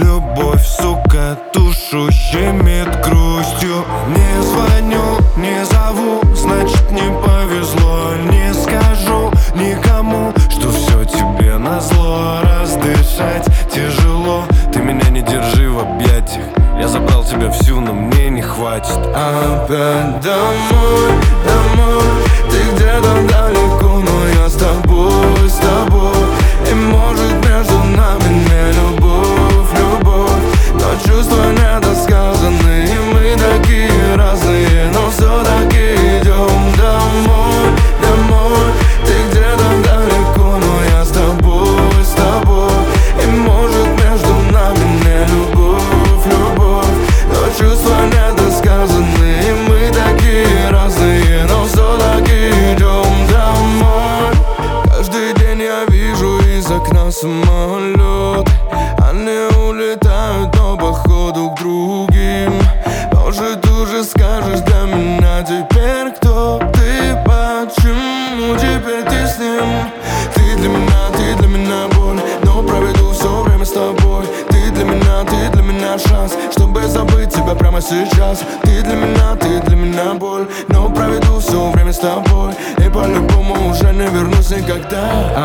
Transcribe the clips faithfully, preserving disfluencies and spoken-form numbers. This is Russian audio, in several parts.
Любовь, сука, душу щемит грустью. Не звоню, не зову, значит не повезло. Не скажу никому, что все тебе назло. Раздышать тяжело, ты меня не держи в объятиях. Я забрал тебя всю, но мне не хватит. Опять домой, домой. Ты где-то далеко, но я с тобой, с тобой. И может между нами не любовь, любовь, но чувства недосказаны. И мы такие разные, но все-таки идем домой, домой. Ты где-то далеко, но я с тобой, с тобой. И может между нами не любовь, любовь, но чувства недосказаны. И мы такие разные, но все-таки идем домой. Каждый день я вижу из окна самолет. Они улетают, но походу к другим. Может, уже скажешь для меня теперь, кто ты, почему теперь ты с ним? Ты для меня, ты для меня боль, но проведу все время с тобой. Ты для меня, ты для меня шанс, чтобы забыть тебя прямо сейчас. Ты для меня, ты для меня боль, но проведу все время с тобой. И по-любому уже не вернусь никогда.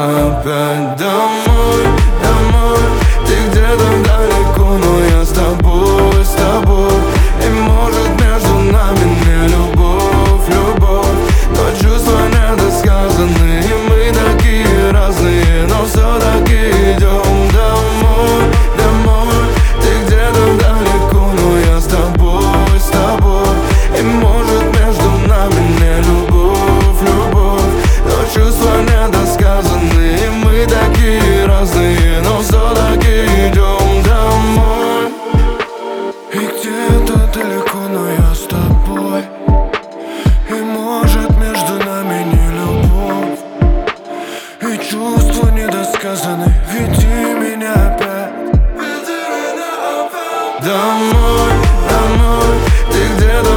Опять домой, домой. Ты где-то далеко, но я с тобой, с тобой. И может между нами не любовь, любовь, но чувства недосказаны. И мы такие разные, но все-таки идем домой, домой. Ты где-то далеко, но я с тобой, с тобой. И может между нами не любовь, любовь, но чувства недосказаны. И мы такие разные, но все-таки идем домой. И где-то далеко, но я с тобой. И может между нами не любовь, и чувства недосказаны. Веди меня опять, веди меня опять. Домой, домой. Ты где-то